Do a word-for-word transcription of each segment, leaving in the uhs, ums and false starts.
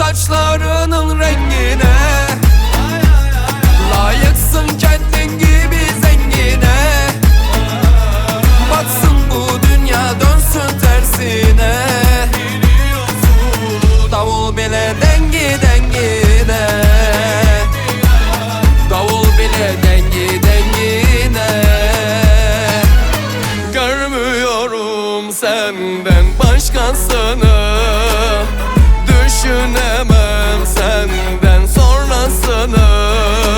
saçlarının rengine. Layıksın kendin gibi zengine. Batsın bu dünya dönsün tersine. Davul bile dengi dengine. Davul bile dengi dengine. Görmüyorum senden başkasını, düşünemem senden sonrasını.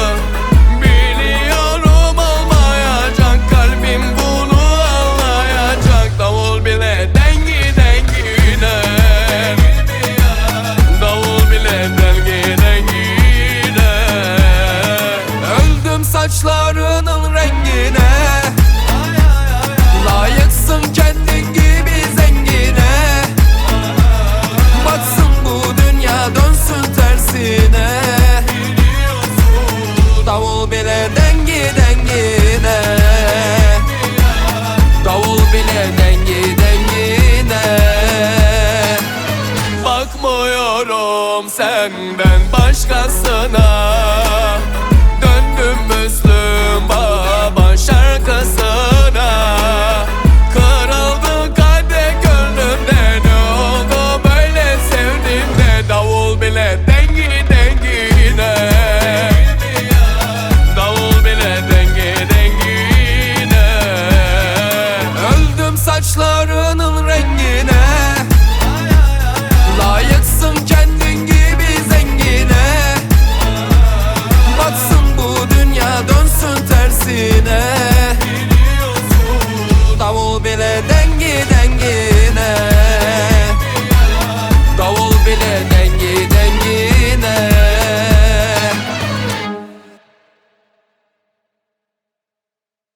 Biliyorum olmayacak, kalbim bunu anlayacak. Davul bile dengi dengine. Davul bile dengi dengine. Öldüm saçlarının